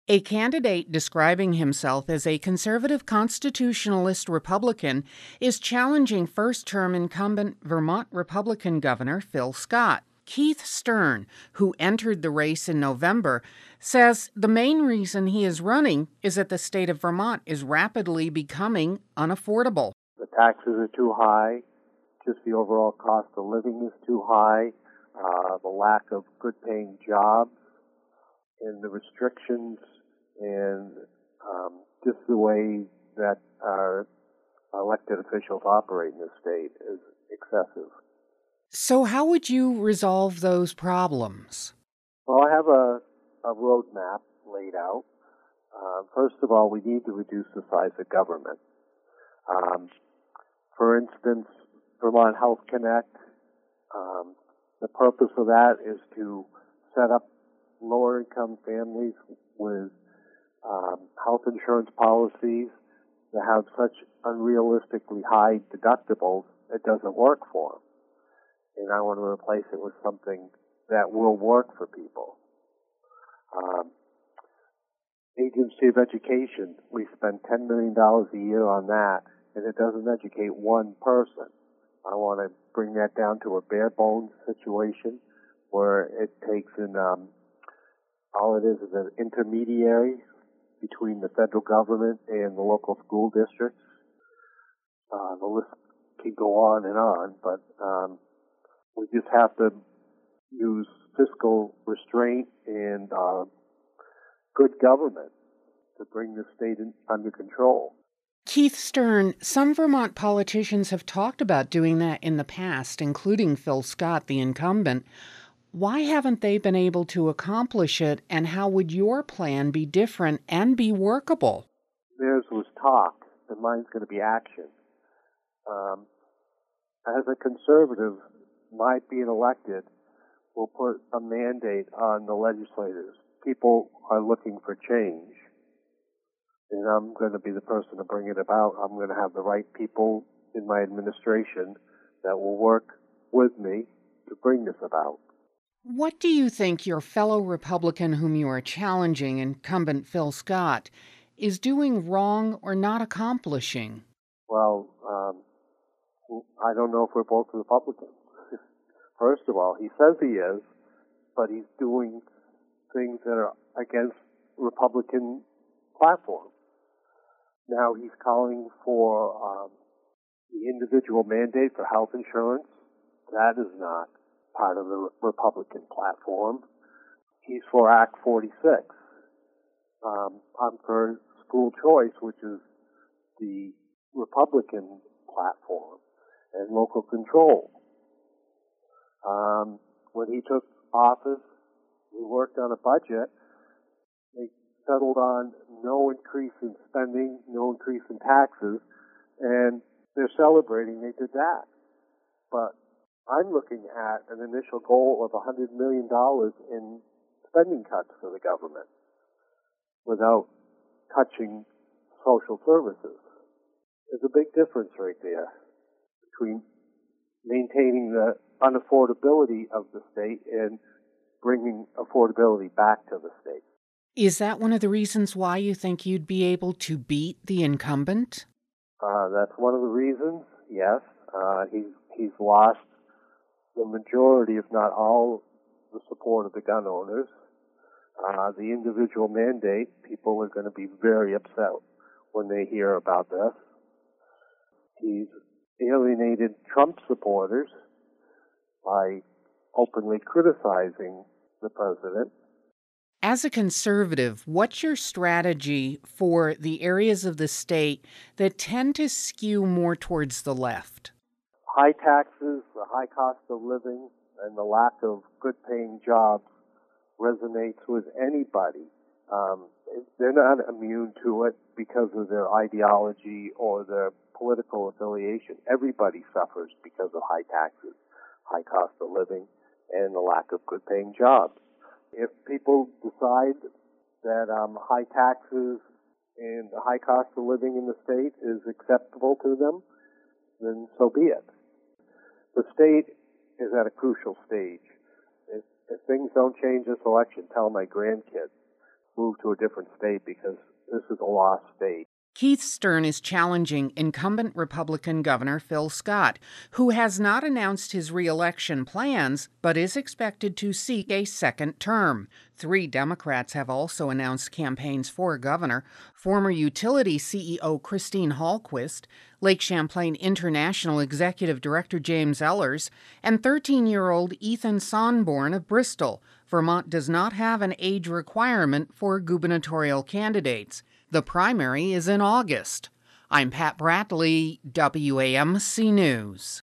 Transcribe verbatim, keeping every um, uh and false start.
A candidate describing himself as a conservative constitutionalist Republican is challenging first-term incumbent Vermont Republican Governor Phil Scott. Keith Stern, who entered the race in November, says the main reason he is running is that the state of Vermont is rapidly becoming unaffordable. The taxes are too high, just the overall cost of living is too high, uh, the lack of good-paying jobs, and the restrictions and um, just the way that our elected officials operate in the state is excessive. So how would you resolve those problems? Well, I have a, a roadmap laid out. Uh, first of all, we need to reduce the size of government. Um, for instance, Vermont Health Connect, um, the purpose of that is to set up lower-income families with um, health insurance policies that have such unrealistically high deductibles, it doesn't work for them. And I want to replace it with something that will work for people. Um, Agency of Education, we spend ten million dollars a year on that, and it doesn't educate one person. I want to bring that down to a bare bones situation where it takes in, um, all it is is an intermediary between the federal government and the local school districts. Uh, the list can go on and on, but um, we just have to use fiscal restraint and uh, good government to bring the state in, under control. Keith Stern, some Vermont politicians have talked about doing that in the past, including Phil Scott, the incumbent. Why haven't they been able to accomplish it, and how would your plan be different and be workable? Theirs was talk, and mine's going to be action. Um, as a conservative, my being elected will put a mandate on the legislators. People are looking for change, and I'm going to be the person to bring it about. I'm going to have the right people in my administration that will work with me to bring this about. What do you think your fellow Republican whom you are challenging, incumbent Phil Scott, is doing wrong or not accomplishing? Well, um, I don't know if we're both Republicans. First of all, he says he is, but he's doing things that are against Republican platform. Now he's calling for um, the individual mandate for health insurance. That is not part of the Republican platform. He's for Act forty-six. Um, I'm for school choice, which is the Republican platform, and local control. Um, when he took office, we worked on a budget. They settled on no increase in spending, no increase in taxes, and they're celebrating they did that. But I'm looking at an initial goal of one hundred million dollars in spending cuts for the government without touching social services. There's a big difference right there between maintaining the unaffordability of the state and bringing affordability back to the state. Is that one of the reasons why you think you'd be able to beat the incumbent? Uh, that's one of the reasons, yes. Uh, he's, he's lost the majority, if not all, the support of the gun owners. Uh, the individual mandate, people are going to be very upset when they hear about this. He's alienated Trump supporters by openly criticizing the president. As a conservative, what's your strategy for the areas of the state that tend to skew more towards the left? High taxes, the high cost of living, and the lack of good-paying jobs resonates with anybody. Um, they're not immune to it because of their ideology or their political affiliation. Everybody suffers because of high taxes, high cost of living, and the lack of good-paying jobs. If people decide that um, high taxes and the high cost of living in the state is acceptable to them, then so be it. The state is at a crucial stage. If, if things don't change this election, tell my grandkids move to a different state because this is a lost state. Keith Stern is challenging incumbent Republican Governor Phil Scott, who has not announced his re-election plans but is expected to seek a second term. Three Democrats have also announced campaigns for governor: former utility C E O Christine Hallquist, Lake Champlain International Executive Director James Ellers, and thirteen-year-old Ethan Sonborn of Bristol. Vermont does not have an age requirement for gubernatorial candidates. The primary is in August. I'm Pat Bradley, W A M C News.